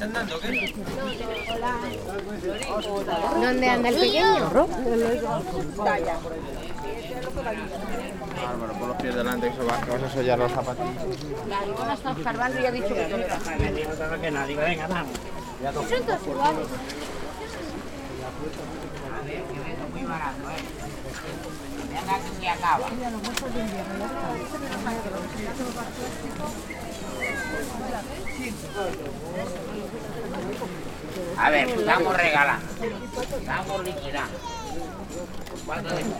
andando o qué? ¿Dónde anda el pequeño? Bárbaro, por los pies delante, que vas a sollar los zapatillos. La Ivona está observando y ha dicho que tolera. No que nadie, venga, vamos. Son todos iguales. Muy barato, Venga, que se acaba. A ver, estamos regalando. Estamos liquidando. ¿Cuánto de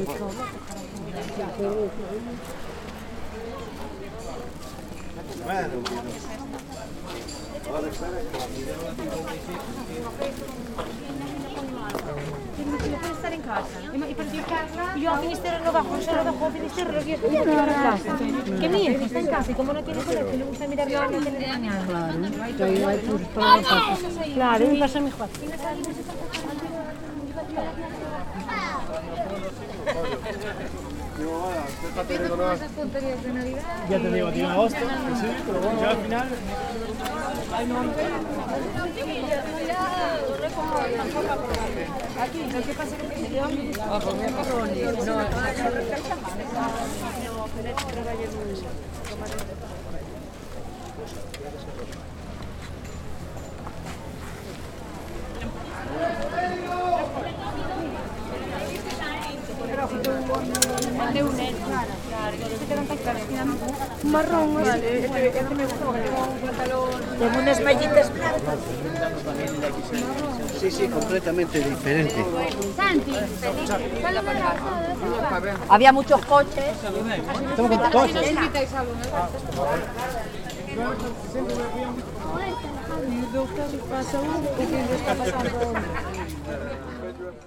Puede estar en casa. Y yo al ministerio no bajo, solo bajo al ministerio lo quiero estudiar en clase. Que mi hijo está en casa y como no tiene colegio, le gusta mirar la tele de mañana. Claro, me pasa mejor. Esas tonterías de Navidad. Ya te digo, tío, en agosto, que sí, pero bueno, ya al final... Aquí, lo que pasa es que yo... Un marrón, vale. Este me gusta porque tengo un pantalón. Tengo unas mallitas blancas. Sí, sí, completamente diferente. Santi, Había muchos coches. Estamos con coches. invitáis a alguno. Pasa uno, porque está pasando